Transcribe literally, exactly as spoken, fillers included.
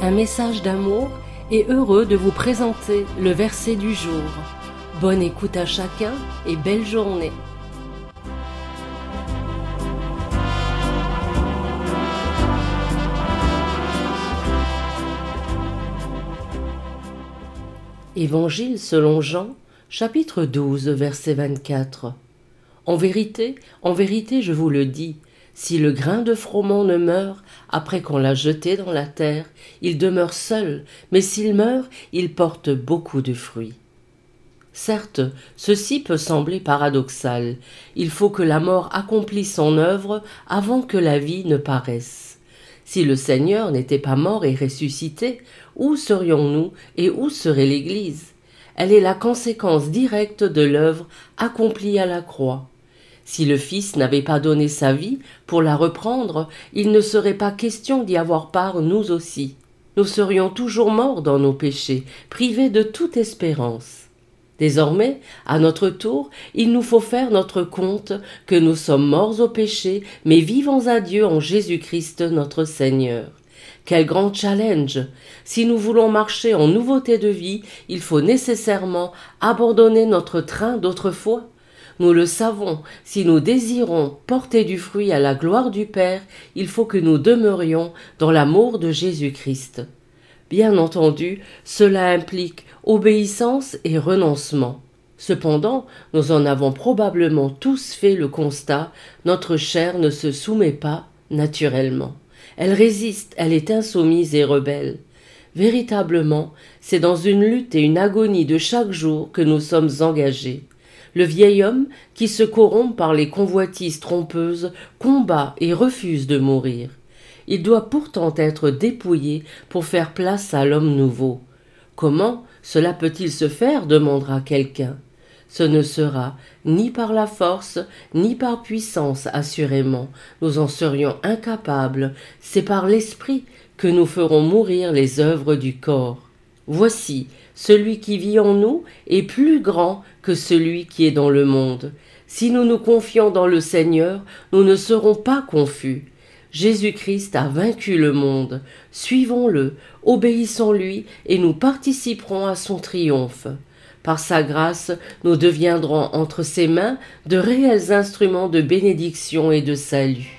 un message d'amour et heureux de vous présenter le verset du jour. Bonne écoute à chacun et belle journée. Évangile selon Jean, chapitre douze, verset vingt-quatre. En vérité, en vérité, je vous le dis, si le grain de froment ne meurt après qu'on l'a jeté dans la terre, il demeure seul, mais s'il meurt, il porte beaucoup de fruits. Certes, ceci peut sembler paradoxal. Il faut que la mort accomplisse son œuvre avant que la vie ne paraisse. Si le Seigneur n'était pas mort et ressuscité, où serions-nous et où serait l'Église? Elle est la conséquence directe de l'œuvre accomplie à la croix. Si le Fils n'avait pas donné sa vie pour la reprendre, il ne serait pas question d'y avoir part nous aussi. Nous serions toujours morts dans nos péchés, privés de toute espérance. Désormais, à notre tour, il nous faut faire notre compte que nous sommes morts au péché, mais vivants à Dieu en Jésus-Christ notre Seigneur. Quel grand challenge! Si nous voulons marcher en nouveauté de vie, il faut nécessairement abandonner notre train d'autrefois. Nous le savons, si nous désirons porter du fruit à la gloire du Père, il faut que nous demeurions dans l'amour de Jésus-Christ. Bien entendu, cela implique obéissance et renoncement. Cependant, nous en avons probablement tous fait le constat, notre chair ne se soumet pas naturellement. Elle résiste, elle est insoumise et rebelle. Véritablement, c'est dans une lutte et une agonie de chaque jour que nous sommes engagés. Le vieil homme, qui se corrompt par les convoitises trompeuses, combat et refuse de mourir. Il doit pourtant être dépouillé pour faire place à l'homme nouveau. Comment cela peut-il se faire, demandera quelqu'un. Ce ne sera ni par la force, ni par puissance, assurément. Nous en serions incapables. C'est par l'esprit que nous ferons mourir les œuvres du corps. Voici, celui qui vit en nous est plus grand que celui qui est dans le monde. Si nous nous confions dans le Seigneur, nous ne serons pas confus. Jésus-Christ a vaincu le monde. Suivons-le, obéissons-lui et nous participerons à son triomphe. Par sa grâce, nous deviendrons entre ses mains de réels instruments de bénédiction et de salut.